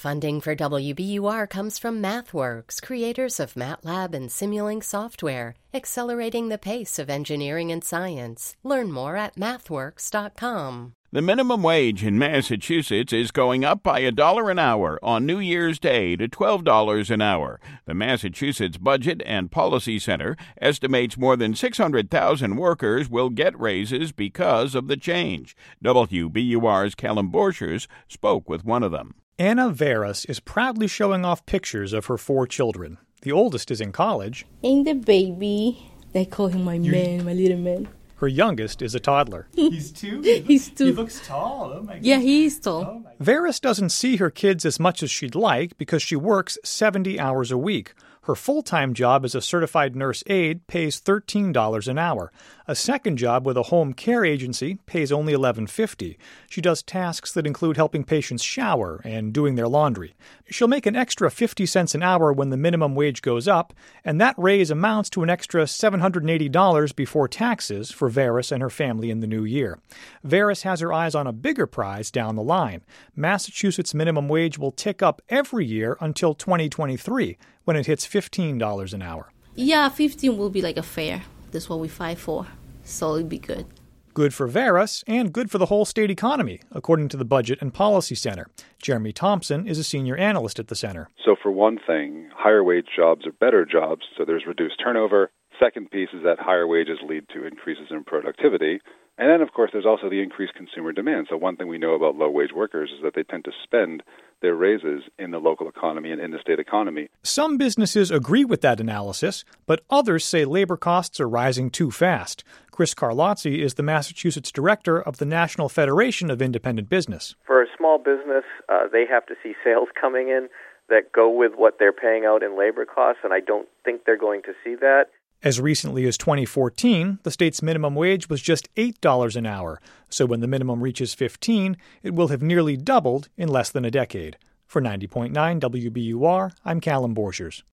Funding for WBUR comes from MathWorks, creators of MATLAB and Simulink software, accelerating the pace of engineering and science. Learn more at mathworks.com. The minimum wage in Massachusetts is going up by $1 an hour on New Year's Day to $12 an hour. The Massachusetts Budget and Policy Center estimates more than 600,000 workers will get raises because of the change. WBUR's Callum Borchers spoke with one of them. Anna Veras is proudly showing off pictures of her 4 children. The oldest is in college. And the baby, they call him my little man. Her youngest is a toddler. He's 2? He's 2. He looks tall. Oh my God. Yeah, he is tall. Veras doesn't see her kids as much as she'd like because she works 70 hours a week. Her full-time job as a certified nurse aide pays $13 an hour. A second job with a home care agency pays only $11.50. She does tasks that include helping patients shower and doing their laundry. She'll make an extra 50 cents an hour when the minimum wage goes up, and that raise amounts to an extra $780 before taxes for Veras and her family in the new year. Veras has her eyes on a bigger prize down the line. Massachusetts minimum wage will tick up every year until 2023, when it hits $15 an hour. Yeah, 15 will be like a fair. That's what we fight for. So it'll be good. Good for Veras and good for the whole state economy, according to the Budget and Policy Center. Jeremy Thompson is a senior analyst at the center. So for one thing, higher wage jobs are better jobs, so there's reduced turnover. Second piece is that higher wages lead to increases in productivity. And then, of course, there's also the increased consumer demand. So one thing we know about low-wage workers is that they tend to spend their raises in the local economy and in the state economy. Some businesses agree with that analysis, but others say labor costs are rising too fast. Chris Carlozzi is the Massachusetts director of the National Federation of Independent Business. For a small business, they have to see sales coming in that go with what they're paying out in labor costs, and I don't think they're going to see that. As recently as 2014, the state's minimum wage was just $8 an hour, so when the minimum reaches $15, it will have nearly doubled in less than a decade. For 90.9 WBUR, I'm Callum Borchers.